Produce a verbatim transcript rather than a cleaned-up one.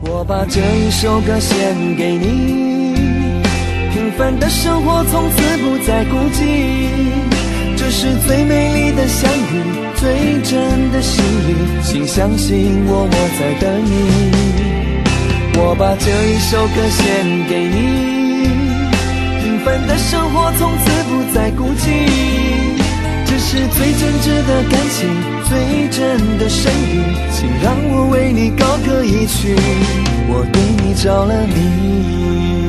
我把这一首歌献给你，平凡的生活从此不再孤寂，这是最美丽的相遇，最真的心意，请相信我，我在等你。我把这一首歌献给你，平凡的生活从此不再孤寂，这是最真挚的感情，最真的声音，请让我为你高歌一曲，我对你着了迷。